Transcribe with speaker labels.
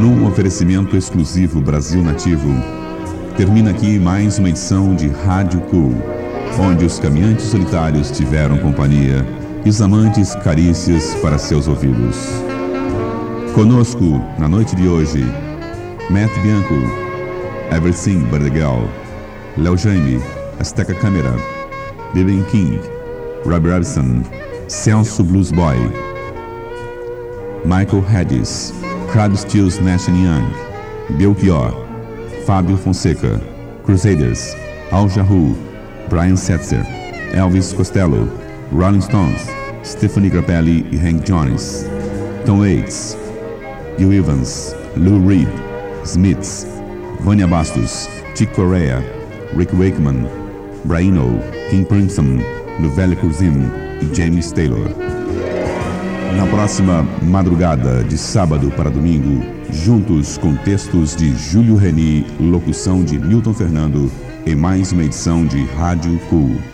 Speaker 1: Num oferecimento exclusivo Brasil Nativo, termina aqui mais uma edição de Rádio Cool, onde os caminhantes solitários tiveram companhia e os amantes carícias para seus ouvidos. Conosco, na noite de hoje, Matt Bianco, Everything But The Girl, Léo Jaime, Azteca Câmara, B.B. King, Robbie Robson, Celso Blues Boy, Michael Hedges, Crowd Stills Nash & Young, Belchior, Fábio Fonseca, Crusaders, Al Jarreau, Brian Setzer, Elvis Costello, Rolling Stones, Stephanie Grappelli e Hank Jones, Tom Waits, Gil Evans, Lou Reed, Smiths, Vânia Bastos, Chick Corea, Rick Wakeman, Braino, King Crimson, Nouvelle Cuisine e James Taylor. Na próxima madrugada de sábado para domingo, juntos com textos de Júlio Reni, locução de Milton Fernando, em mais uma edição de Rádio Cool.